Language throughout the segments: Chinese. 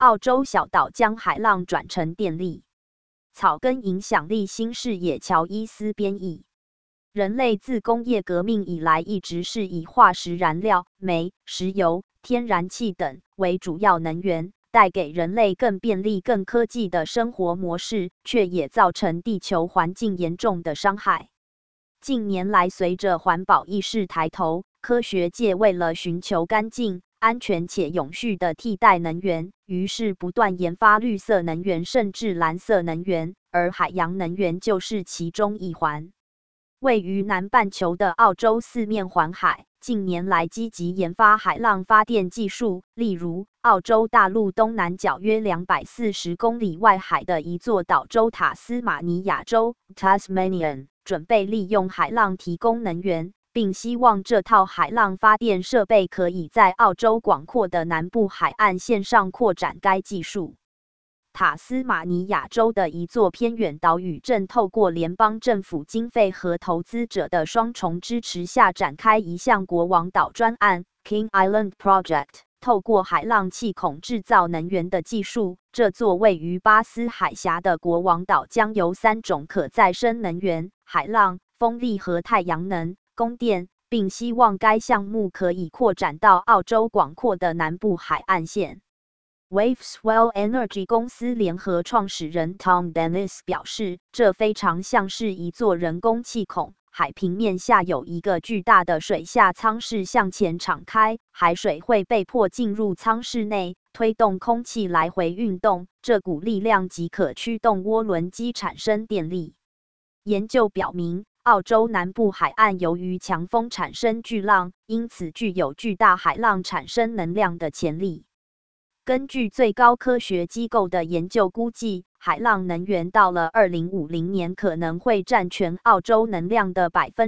澳洲小岛将海浪转成电力。草根影响力新视野乔伊斯编译。人类自工业革命以来一直是以化石燃料、煤、石油、天然气等为主要能源，带给人类更便利、更科技的生活模式，却也造成地球环境严重的伤害。近年来，随着环保意识抬头，科学界为了寻求干净、安全且永续的替代能源，于是不断研发绿色能源甚至蓝色能源，而海洋能源就是其中一环。位于南半球的澳洲四面环海，近年来积极研发海浪发电技术，例如澳洲大陆东南角约240公里外海的一座岛州塔斯马尼亚州 （Tasmanian） 准备利用海浪提供能源，并希望这套海浪发电设备可以在澳洲广阔的南部海岸线上扩展该技术。塔斯马尼亚州的一座偏远岛屿正透过联邦政府经费和投资者的双重支持下展开一项国王岛专案 （King Island Project），透过海浪气孔制造能源的技术。这座位于巴斯海峡的国王岛将由3种可再生能源——海浪、风力和太阳能——供电，并希望该项目可以扩展到澳洲广阔的南部海岸线。Waveswell Energy 公司联合创始人 Tom Dennis 表示，这非常像是一座人工气孔，海平面下有一个巨大的水下舱室向前敞开，海水会被迫进入舱室内，推动空气来回运动，这股力量即可驱动涡轮机产生电力。研究表明，澳洲南部海岸由于强风产生巨浪，因此具有巨大海浪产生能量的潜力。根据最高科学机构的研究估计，海浪能源到了2050年可能会占全澳洲能量的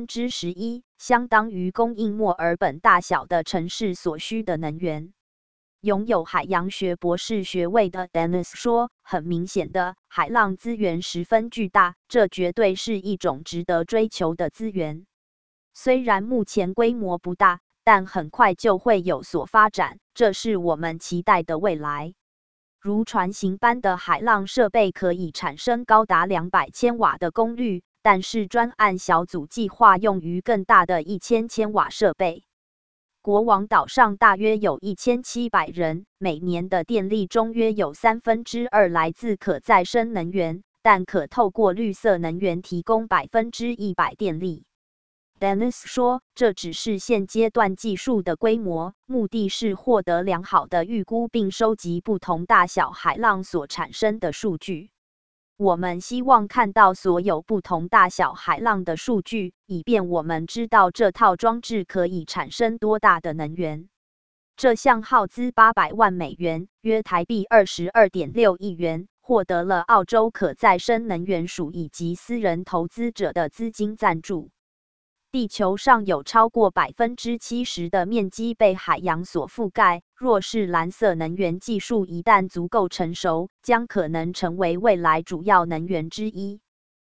11%，相当于供应墨尔本大小的城市所需的能源。拥有海洋学博士学位的 Dennis 说，很明显的，海浪资源十分巨大，这绝对是一种值得追求的资源。虽然目前规模不大，但很快就会有所发展，这是我们期待的未来。如船型般的海浪设备可以产生高达200千瓦的功率，但是专案小组计划用于更大的1000千瓦设备。国王岛上大约有1700人，每年的电力中约有2/3来自可再生能源，但可透过绿色能源提供100%电力。Dennis 说，这只是现阶段技术的规模，目的是获得良好的预估并收集不同大小海浪所产生的数据。我们希望看到所有不同大小海浪的数据，以便我们知道这套装置可以产生多大的能源。这项耗资800万美元，约台币22.6亿元，获得了澳洲可再生能源署以及私人投资者的资金赞助。地球上有超过70%的面积被海洋所覆盖，若是蓝色能源技术一旦足够成熟，将可能成为未来主要能源之一。